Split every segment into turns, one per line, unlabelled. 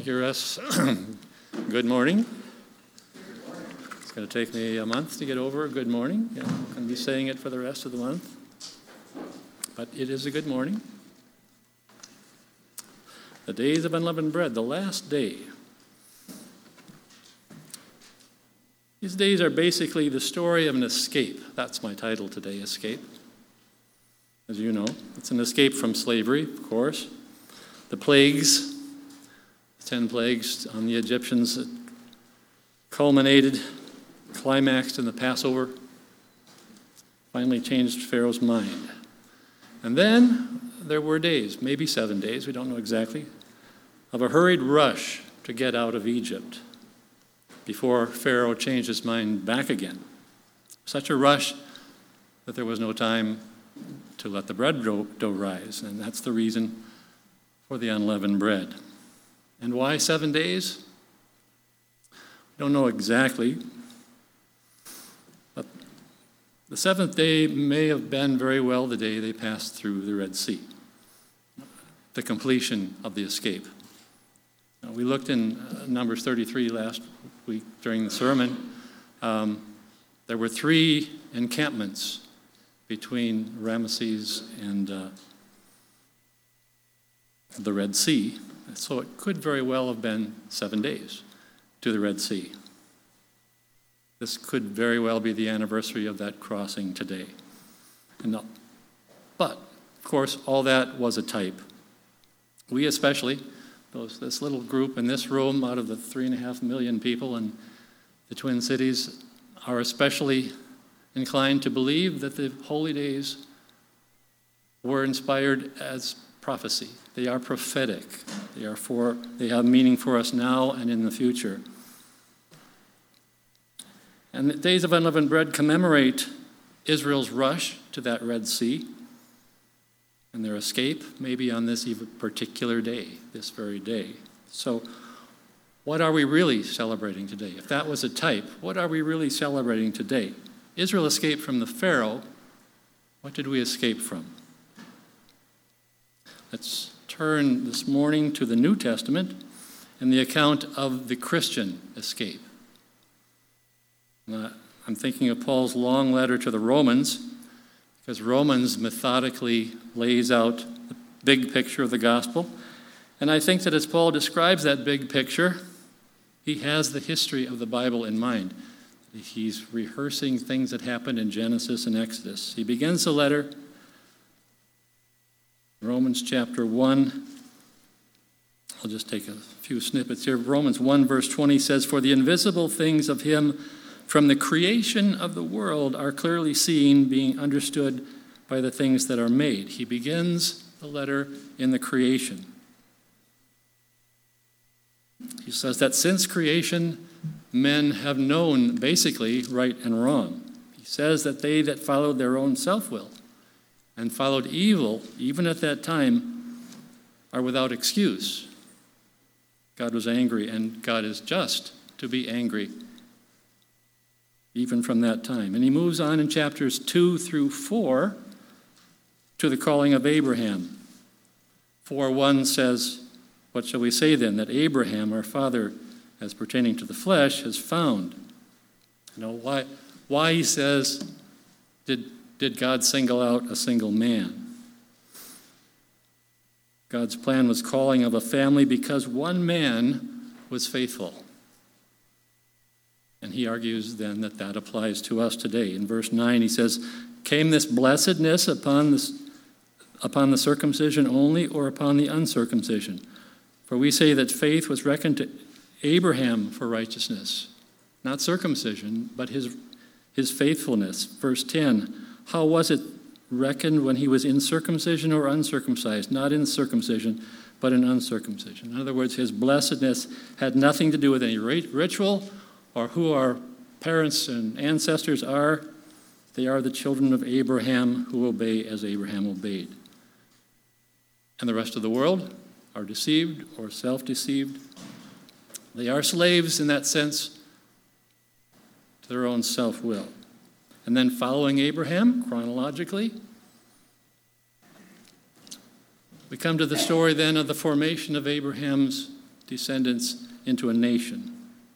hear us, good morning. It's going to take me a month to get over good morning. Yeah, I'm going to be saying it for the rest of the month. But it is a good morning. The days of unleavened bread, the last day. These days are basically the story of an escape. That's my title today, Escape. As you know, it's an escape from slavery, of course. The plagues, the 10 plagues on the Egyptians that culminated, climaxed in the Passover, finally changed Pharaoh's mind. And then there were days, maybe 7 days, we don't know exactly, of a hurried rush to get out of Egypt before Pharaoh changed his mind back again. Such a rush that there was no time to let the bread dough rise, and that's the reason for the unleavened bread. And why 7 days? We don't know exactly, but the seventh day may have been very well the day they passed through the Red Sea, the completion of the escape. Now, we looked in Numbers 33 last week during the sermon. There were 3 encampments between Ramesses and the Red Sea. So it could very well have been 7 days to the Red Sea. This could very well be the anniversary of that crossing today. But, of course, all that was a type. We especially, this little group in this room out of the 3.5 million people in the Twin Cities, are especially inclined to believe that the holy days were inspired as prophecy. They are prophetic. They have meaning for us now and in the future. And the days of unleavened bread commemorate Israel's rush to that Red Sea and their escape, maybe on this particular day, this very day. So, what are we really celebrating today? If that was a type, what are we really celebrating today? Israel escaped from the Pharaoh. What did we escape from? Let's turn this morning to the New Testament and the account of the Christian escape. I'm thinking of Paul's long letter to the Romans, because Romans methodically lays out the big picture of the gospel. And I think that as Paul describes that big picture, he has the history of the Bible in mind. He's rehearsing things that happened in Genesis and Exodus. He begins the letter, Romans chapter 1. I'll just take a few snippets here. Romans 1 verse 20 says, "For the invisible things of him from the creation of the world are clearly seen, being understood by the things that are made." He begins the letter in the creation. He says that since creation, men have known basically right and wrong. He says that they that followed their own self-will and followed evil, even at that time, are without excuse. God was angry, and God is just to be angry even from that time. And he moves on in chapters 2 through 4 to the calling of Abraham. 4:1 says, "What shall we say then? That Abraham, our father, as pertaining to the flesh, has found." You know, why he says, did God single out a single man? God's plan was calling of a family because one man was faithful. And he argues then that applies to us today. In verse 9 he says, "Came this blessedness upon the circumcision only, or upon the uncircumcision? For we say that faith was reckoned to Abraham for righteousness." Not circumcision, but his faithfulness. Verse 10, "How was it reckoned when he was in circumcision or uncircumcised?" Not in circumcision, but in uncircumcision. In other words, his blessedness had nothing to do with any ritual or who our parents and ancestors are. They are the children of Abraham who obey as Abraham obeyed. And the rest of the world are deceived or self-deceived. They are slaves in that sense to their own self-will. And then following Abraham, chronologically, we come to the story then of the formation of Abraham's descendants into a nation.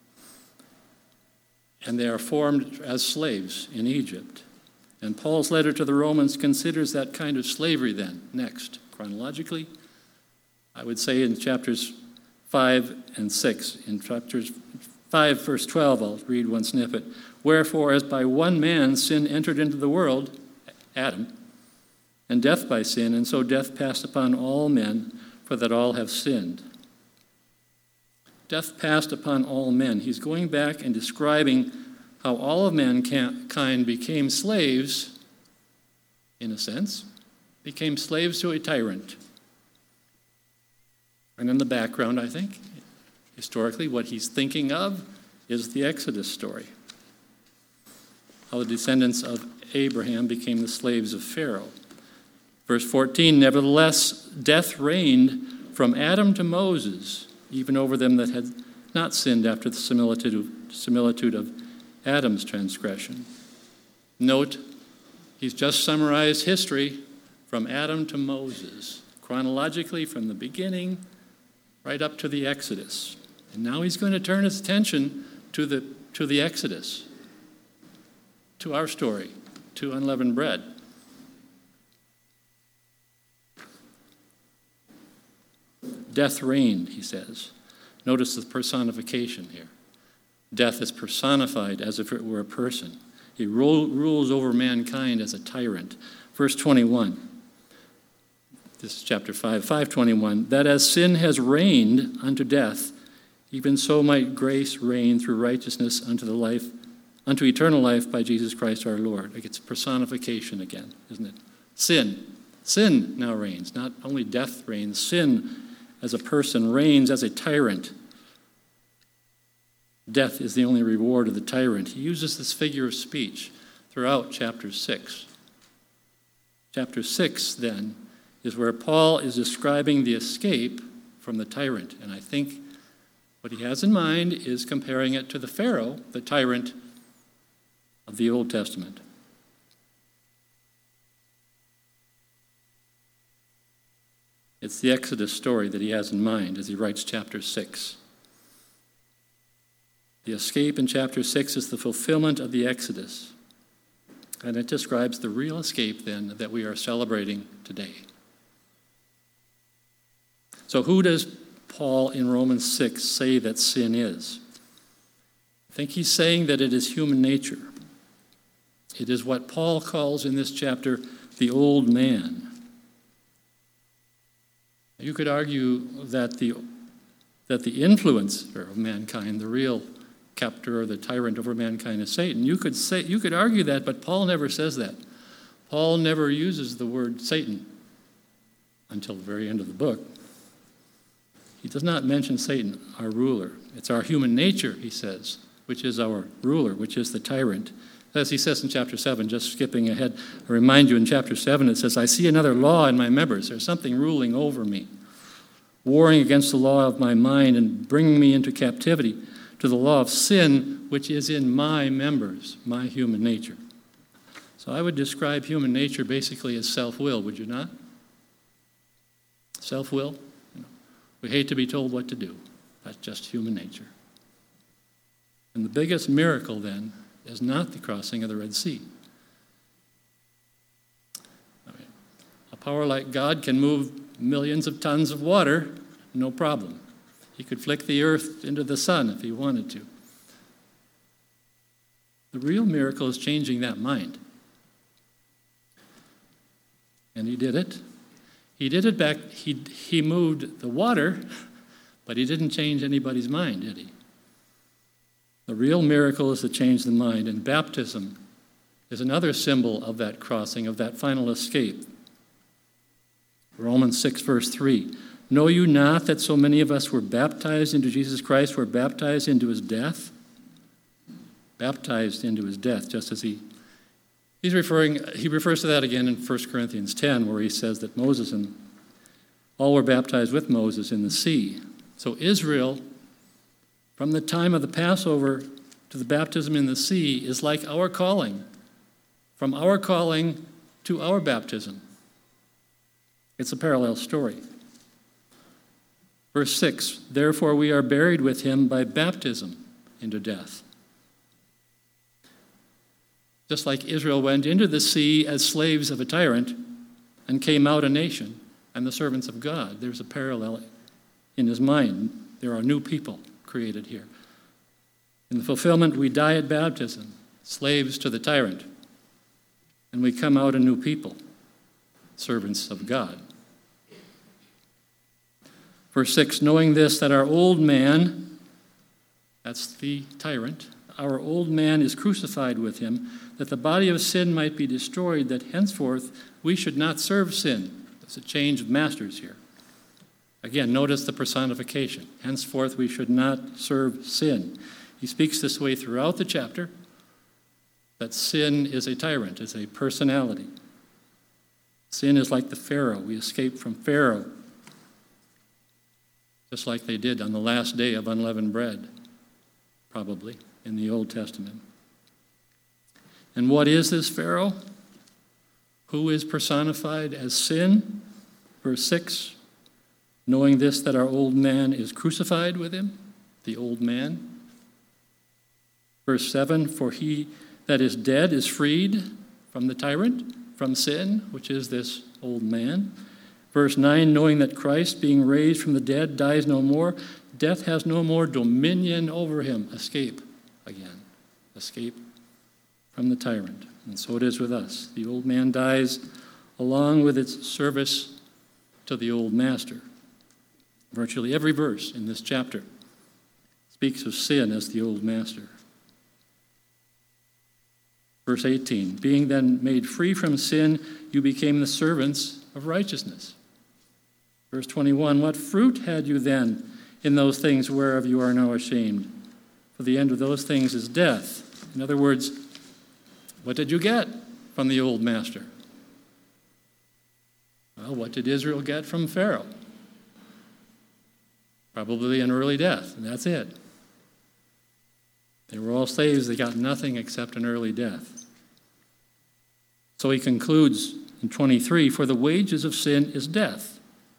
And they are formed as slaves in Egypt. And Paul's letter to the Romans considers that kind of slavery then, next, chronologically. I would say in chapters 5 and 6. In chapters 5, verse 12, I'll read one snippet. Wherefore, as by one man sin entered into the world, Adam, and death by sin, and so death passed upon all men, for that all have sinned. Death passed upon all men. He's going back and describing how all of mankind became slaves, in a sense, became slaves to a tyrant. And in the background, I think, historically, what he's thinking of is the Exodus story. How the descendants of Abraham became the slaves of Pharaoh. Verse 14, nevertheless, death reigned from Adam to Moses, even over them that had not sinned after the similitude of Adam's transgression. Note, he's just summarized history from Adam to Moses, chronologically from the beginning right up to the Exodus. And now he's going to turn his attention to the Exodus, to our story, to unleavened bread. Death reigned, he says. Notice the personification here. Death is personified as if it were a person. He rules over mankind as a tyrant. Verse 21, this is chapter 5, 5:21, that as sin has reigned unto death, even so might grace reign through righteousness unto eternal life by Jesus Christ our Lord. It's personification again, isn't it? Sin now reigns. Not only death reigns, sin as a person reigns as a tyrant. Death is the only reward of the tyrant. He uses this figure of speech throughout chapter 6. Chapter 6, then, is where Paul is describing the escape from the tyrant. And I think what he has in mind is comparing it to the Pharaoh, the tyrant of the Old Testament. It's the Exodus story that he has in mind as he writes chapter 6. The escape in chapter 6 is the fulfillment of the Exodus. And it describes the real escape, then, that we are celebrating today. So who does Paul in Romans 6 say that sin is? I think he's saying that it is human nature. It is what Paul calls in this chapter the old man. You could argue that the influencer of mankind, the real captor or the tyrant over mankind, is Satan. You could argue that, but Paul never says that. Paul never uses the word Satan until the very end of the book. He does not mention Satan, our ruler. It's our human nature, he says, which is our ruler, which is the tyrant. As he says in chapter 7, just skipping ahead, I remind you in chapter 7, it says, I see another law in my members. There's something ruling over me, warring against the law of my mind and bringing me into captivity to the law of sin, which is in my members, my human nature. So I would describe human nature basically as self-will, would you not? Self-will. We hate to be told what to do. That's just human nature. And the biggest miracle, then, is not the crossing of the Red Sea. A power like God can move millions of tons of water, no problem. He could flick the earth into the sun if he wanted to. The real miracle is changing that mind. And he did it. He did it back, he moved the water, but he didn't change anybody's mind, did he? The real miracle is to change the mind, and baptism is another symbol of that crossing, of that final escape. Romans 6, verse 3. Know you not that so many of us were baptized into Jesus Christ, were baptized into his death? Baptized into his death, just as he refers to that again in 1 Corinthians 10, where he says that Moses and all were baptized with Moses in the sea. So Israel, from the time of the Passover to the baptism in the sea, is like our calling, from our calling to our baptism. It's a parallel story. Verse 6, therefore we are buried with him by baptism into death. Just like Israel went into the sea as slaves of a tyrant and came out a nation and the servants of God. There's a parallel in his mind. There are new people created here. In the fulfillment, we die at baptism, slaves to the tyrant, and we come out a new people, servants of God. Verse 6, knowing this, that our old man, that's the tyrant, our old man is crucified with him, that the body of sin might be destroyed, that henceforth we should not serve sin. There's a change of masters here. Again, notice the personification. Henceforth we should not serve sin. He speaks this way throughout the chapter, that sin is a tyrant, is a personality. Sin is like the Pharaoh. We escape from Pharaoh, just like they did on the last day of unleavened bread, probably, in the Old Testament. And what is this Pharaoh? Who is personified as sin? Verse 6, knowing this, that our old man is crucified with him, the old man. Verse 7, for he that is dead is freed from the tyrant, from sin, which is this old man. Verse 9, knowing that Christ, being raised from the dead, dies no more, death has no more dominion over him. Escape again. Escape from the tyrant. And so it is with us. The old man dies along with its service to the old master. Virtually every verse in this chapter speaks of sin as the old master. Verse 18, being then made free from sin, you became the servants of righteousness. Verse 21, what fruit had you then in those things whereof you are now ashamed? For the end of those things is death. In other words, what did you get from the old master? Well, what did Israel get from Pharaoh? Probably an early death, and that's it. They were all slaves. They got nothing except an early death. So he concludes in 23, for the wages of sin is death.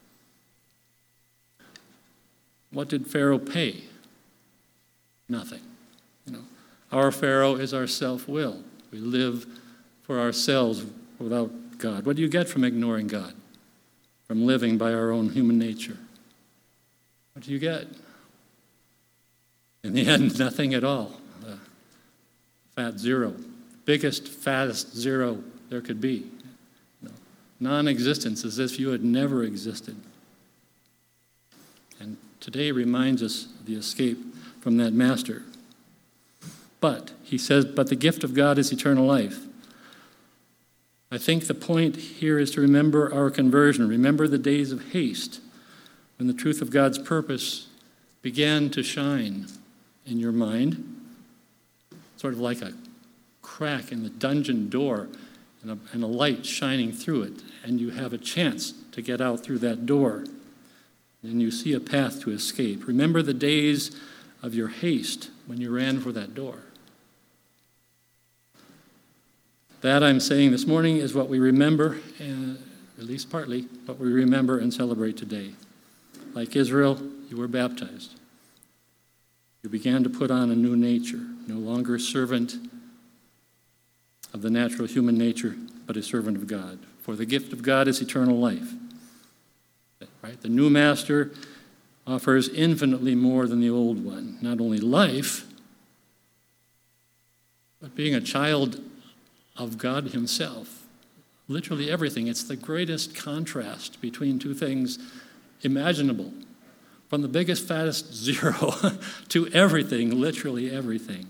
What did Pharaoh pay? Nothing. Our Pharaoh is our self-will. We live for ourselves without God. What do you get from ignoring God? From living by our own human nature? What do you get? In the end, nothing at all. Fat zero. Biggest, fattest zero there could be. Non-existence, as if you had never existed. And today reminds us of the escape from that master. But, he says, but the gift of God is eternal life. I think the point here is to remember our conversion. Remember the days of haste, when the truth of God's purpose began to shine in your mind, sort of like a crack in the dungeon door and a light shining through it, and you have a chance to get out through that door, and you see a path to escape. Remember the days of your haste when you ran for that door. That, I'm saying this morning, is what we remember, at least partly, what we remember and celebrate today. Like Israel, you were baptized. You began to put on a new nature, no longer servant of the natural human nature, but a servant of God. For the gift of God is eternal life. Right? The new master offers infinitely more than the old one. Not only life, but being a child of God himself. Literally everything. It's the greatest contrast between two things imaginable. From the biggest, fattest zero to everything, literally everything.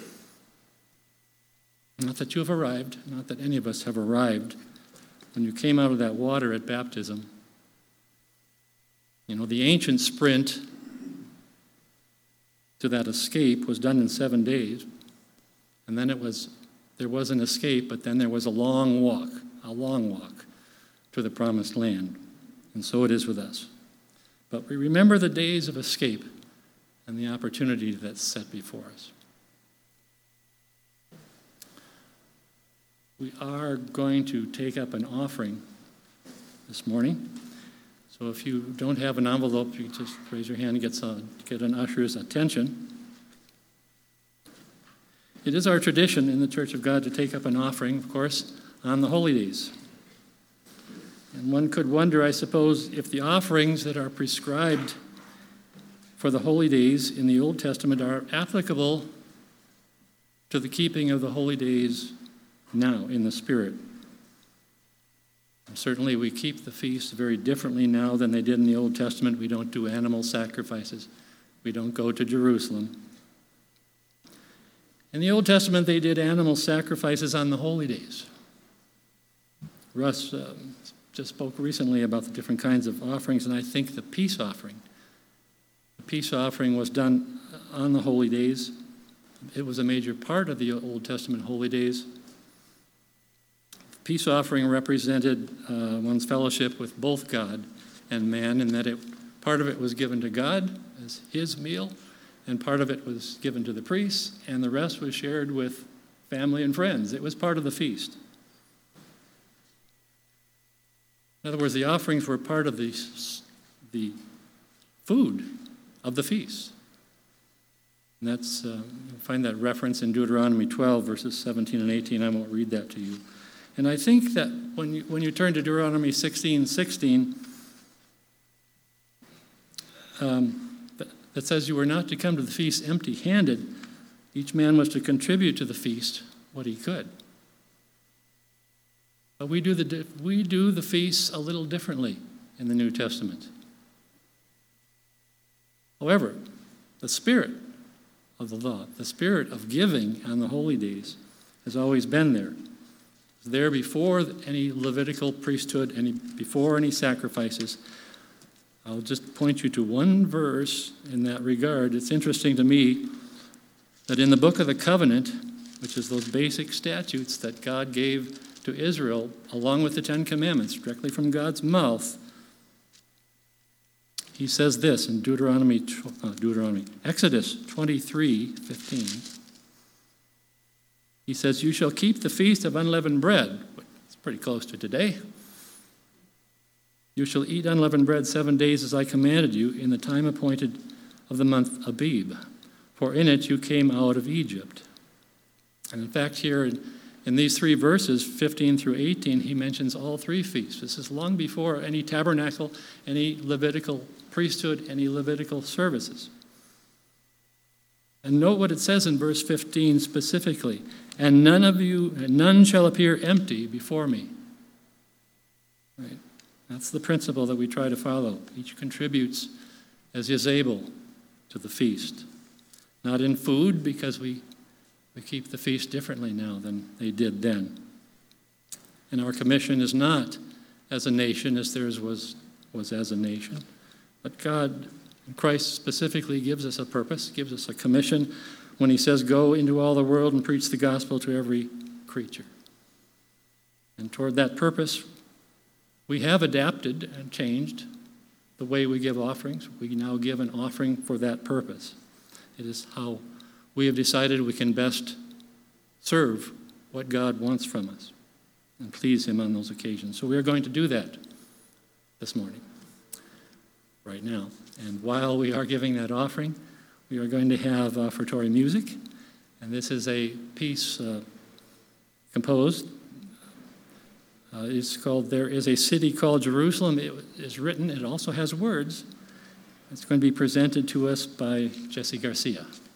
Not that you have arrived, not that any of us have arrived. When you came out of that water at baptism, the ancient sprint to that escape was done in 7 days. And then there was an escape, but then there was a long walk to the promised land. And so it is with us. But we remember the days of escape and the opportunity that's set before us. We are going to take up an offering this morning. So So if you don't have an envelope, you just raise your hand and get an usher's attention. It is our tradition in the Church of God to take up an offering, of course, on the holy days. And one could wonder, I suppose, if the offerings that are prescribed for the holy days in the Old Testament are applicable to the keeping of the holy days now in the Spirit. And certainly we keep the feasts very differently now than they did in the Old Testament. We don't do animal sacrifices. We don't go to Jerusalem. In the Old Testament, they did animal sacrifices on the holy days. Russ just spoke recently about the different kinds of offerings, and I think the peace offering was done on the holy days. It was a major part of the Old Testament holy days. The peace offering represented one's fellowship with both God and man, in that part of it was given to God as his meal, and part of it was given to the priests, and the rest was shared with family and friends. It was part of the feast. In other words, the offerings were part of the food of the feast. And that's, you'll find that reference in Deuteronomy 12, verses 17 and 18. I won't read that to you. And I think that when you turn to Deuteronomy 16:16, that says you were not to come to the feast empty-handed. Each man was to contribute to the feast what he could. But we do the feasts a little differently in the New Testament. However, the spirit of the law, the spirit of giving on the holy days, has always been there. It was there before any Levitical priesthood, before any sacrifices. I'll just point you to one verse in that regard. It's interesting to me that in the book of the covenant, which is those basic statutes that God gave to Israel, along with the Ten Commandments, directly from God's mouth, he says this in Exodus 23:15. He says, "You shall keep the feast of unleavened bread." It's pretty close to today. "You shall eat unleavened bread 7 days as I commanded you in the time appointed of the month Abib, for in it you came out of Egypt." And in fact, here in these three verses, 15 through 18, he mentions all three feasts. This is long before any tabernacle, any Levitical priesthood, any Levitical services. And note what it says in verse 15 specifically. "And none shall appear empty before me." Right? That's the principle that we try to follow. Each contributes as he is able to the feast. Not in food, because we keep the feast differently now than they did then. And our commission is not as a nation as theirs was as a nation. But God, Christ specifically gives us a purpose, gives us a commission when he says, "Go into all the world and preach the gospel to every creature." And toward that purpose, we have adapted and changed the way we give offerings. We now give an offering for that purpose. It is how we have decided we can best serve what God wants from us and please him on those occasions. So we are going to do that this morning, right now. And while we are giving that offering, we are going to have offertory music. And this is a piece composed. It's called "There is a City Called Jerusalem." It is written, it also has words. It's going to be presented to us by Jesse Garcia.